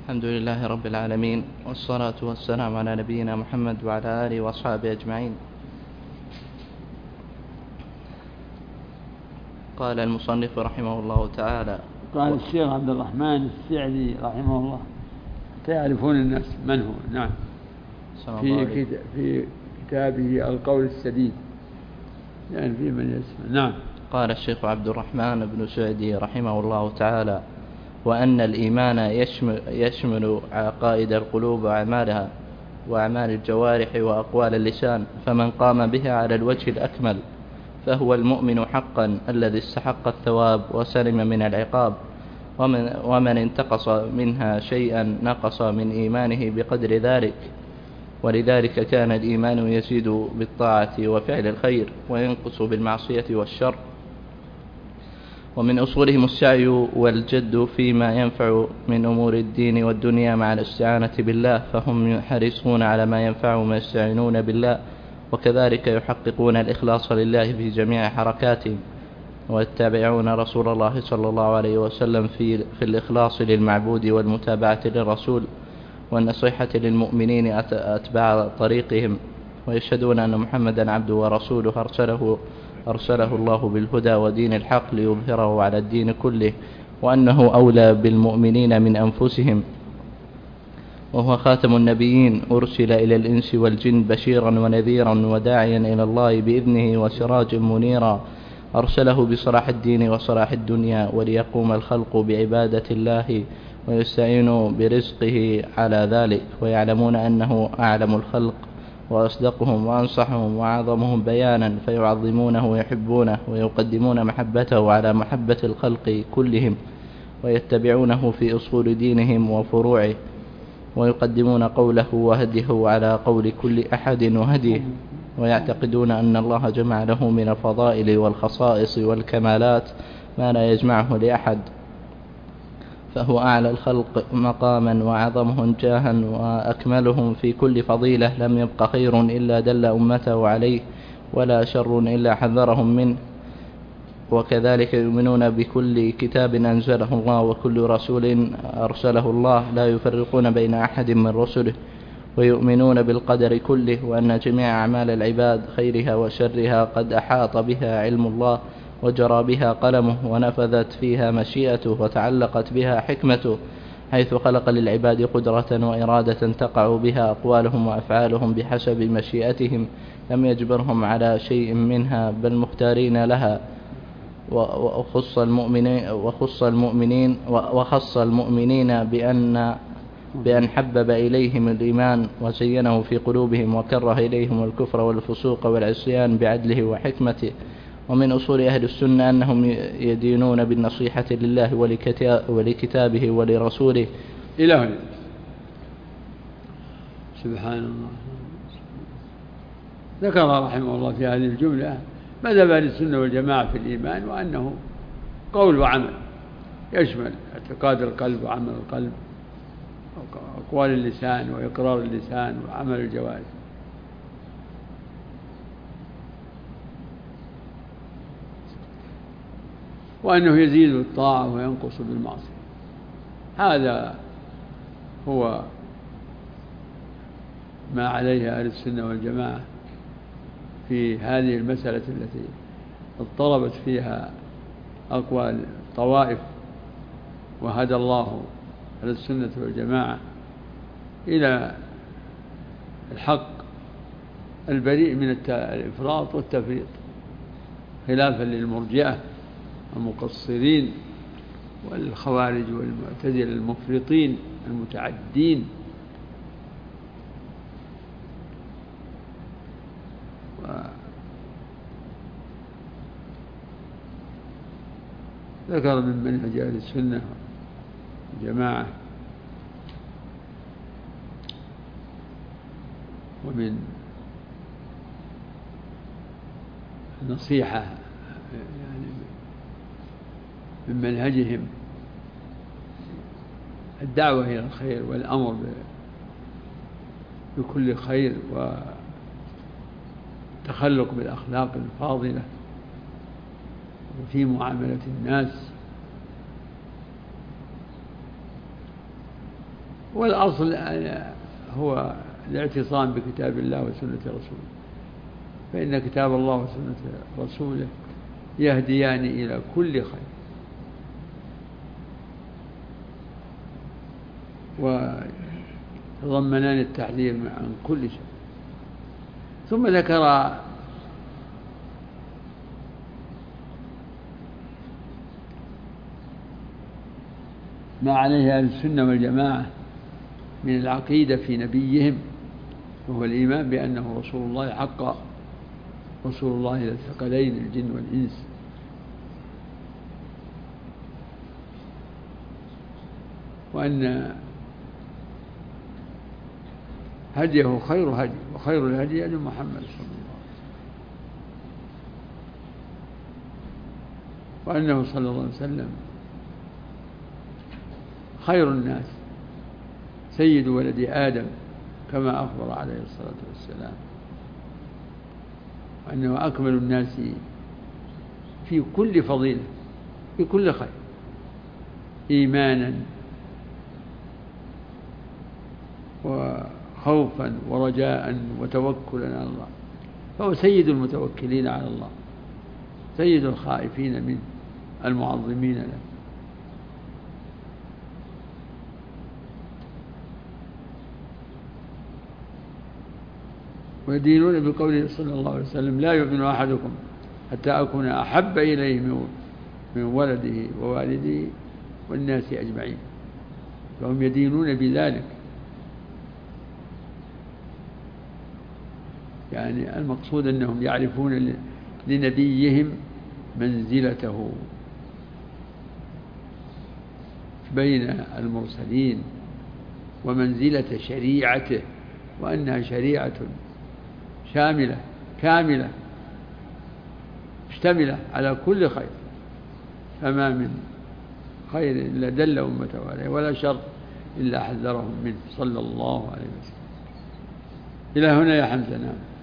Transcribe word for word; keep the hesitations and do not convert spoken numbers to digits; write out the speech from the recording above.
الحمد لله رب العالمين، والصلاة والسلام على نبينا محمد وعلى آله وأصحابه أجمعين. قال المصنف رحمه الله تعالى: قال الشيخ عبد الرحمن السعدي رحمه الله، تعرفون الناس من هو؟ نعم. في, في كتابه القول السديد، يعني في من يسمع. نعم. قال الشيخ عبد الرحمن بن سعدي رحمه الله تعالى: وأن الإيمان يشمل, يشمل عقائد القلوب وأعمالها وأعمال الجوارح وأقوال اللسان، فمن قام بها على الوجه الأكمل فهو المؤمن حقا الذي استحق الثواب وسلم من العقاب، ومن, ومن انتقص منها شيئا نقص من إيمانه بقدر ذلك. ولذلك كان الإيمان يزيد بالطاعة وفعل الخير وينقص بالمعصية والشر. ومن أصولهم السعي والجد فيما ينفع من أمور الدين والدنيا مع الاستعانة بالله، فهم حريصون على ما ينفعهم ويستعينون بالله، وكذلك يحققون الإخلاص لله في جميع حركاتهم، ويتبعون رسول الله صلى الله عليه وسلم في, في الإخلاص للمعبود والمتابعة للرسول والنصيحة للمؤمنين أتباع طريقهم، ويشهدون أن محمدا عبده ورسوله أرسله, أرسله الله بالهدى ودين الحق ليظهره على الدين كله، وأنه أولى بالمؤمنين من أنفسهم، وهو خاتم النبيين أرسل إلى الإنس والجن بشيرا ونذيرا وداعيا إلى الله بإذنه وسراجا منيرا، أرسله بصلاح الدين وصلاح الدنيا وليقوم الخلق بعبادة الله ويستعينوا برزقه على ذلك، ويعلمون أنه أعلم الخلق وأصدقهم وأنصحهم وأعظمهم بيانا، فيعظمونه ويحبونه ويقدمون محبته على محبة الخلق كلهم، ويتبعونه في أصول دينهم وفروعه، ويقدمون قوله وهديه على قول كل أحد وهديه، ويعتقدون أن الله جمع له من الفضائل والخصائص والكمالات ما لا يجمعه لأحد، فهو أعلى الخلق مقاما وأعظمهم جاها وأكملهم في كل فضيلة، لم يبق خير إلا دل أمته عليه ولا شر إلا حذرهم منه. وكذلك يؤمنون بكل كتاب أنزله الله وكل رسول أرسله الله، لا يفرقون بين أحد من رسله، ويؤمنون بالقدر كله، وأن جميع أعمال العباد خيرها وشرها قد أحاط بها علم الله وجرى بها قلمه ونفذت فيها مشيئته وتعلقت بها حكمته، حيث خلق للعباد قدرة وإرادة تقع بها أقوالهم وأفعالهم بحسب مشيئتهم، لم يجبرهم على شيء منها بل مختارين لها. وخص المؤمنين وخص المؤمنين وخص المؤمنين بأن بأن حبب إليهم الإيمان وزينه في قلوبهم وكره إليهم الكفر والفسوق والعصيان بعدله وحكمته. ومن أصول أهل السنة أنهم يدينون بالنصيحة لله ولكتابه ولرسوله إلى هنا. سبحان الله. ذكر رحمه الله في هذه الجملة مذهب أهل السنة والجماعة في الإيمان، وأنه قول وعمل، يشمل اعتقاد القلب وعمل القلب، أقوال اللسان وإقرار اللسان وعمل الجوارح. وأنه يزيد بالطاعة وينقص بالمعصية. هذا هو ما عليه أهل السنة والجماعة في هذه المسألة التي اضطربت فيها أقوال الطوائف، وهدى الله أهل السنة والجماعة إلى الحق البريء من الإفراط والتفريط، خلافا للمرجئة المقصرين والخوارج والمعتزلة المفرطين المتعدين. ذكر من منهج أهل السنة والجماعة ومن النصيحة يعني من منهجهم الدعوة إلى الخير والأمر بكل خير والتخلق بالأخلاق الفاضلة وفي معاملة الناس، والأصل هو الاعتصام بكتاب الله وسنة رسوله، فإن كتاب الله وسنة رسوله يهديان إلى كل خير ويتضمنان التحذير عن كل شيء. ثم ذكر ما عليه أهل السنة والجماعة من العقيدة في نبيهم، وهو الإيمان بأنه رسول الله حقا، رسول الله إلى الثقلين الجن والإنس، وأن هديه خير هدي، وخير الهدي هدي محمد صلى الله عليه وسلم، وأنه صلى الله عليه وسلم خير الناس سيد ولد آدم كما أخبر عليه الصلاة والسلام، وأنه أكمل الناس في كل فضيلة، في كل خير، إيمانا وخوفا ورجاء وتوكلا على الله، فهو سيد المتوكلين على الله، سيد الخائفين منه المعظمين له. ويدينون بقوله صلى الله عليه وسلم: لا يؤمن أحدكم حتى أكون أحب إليه من ولده ووالده والناس أجمعين، فهم يدينون بذلك، يعني المقصود أنهم يعرفون لنبيهم منزلته بين المرسلين ومنزلة شريعته، وأنها شريعة شاملة كاملة مشتملة على كل خير، فما من خير إلا دل أمته عليه، ولا شر إلا حذرهم منه صلى الله عليه وسلم. إلى هنا يا حمزة. نعم.